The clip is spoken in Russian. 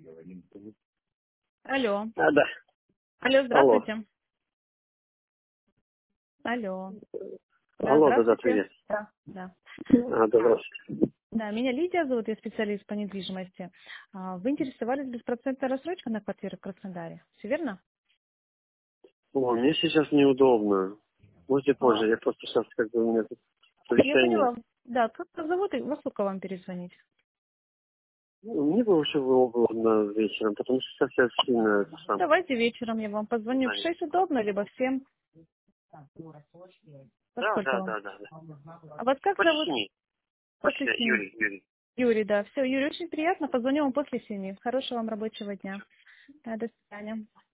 Алло. Да. Алло, Алло. здравствуйте. Алло. Да, Алло, да, здравствуйте. привет. Да, да. Да, здравствуйте. Да, меня Лидия зовут, я специалист по недвижимости. Вы интересовались беспроцентной рассрочкой на квартиры в Краснодаре, все верно? О, мне сейчас неудобно. Можете А, позже, я просто сейчас как бы у меня тут я совещание. поняла. Да, как вас зовут и во сколько вам перезвонить? Мне бы вообще было удобно вечером, потому что сейчас я сильно это сам. Давайте вечером я вам позвоню. В занят. 6 удобно, либо в 7. Во Да, сколько да, вам? да, да, да. А вас как После зовут? 7. После После 7. Юрий. Юрий, да. Все, Юрий, очень приятно. Позвоню вам после 7. Хорошего вам рабочего дня. Да, до свидания.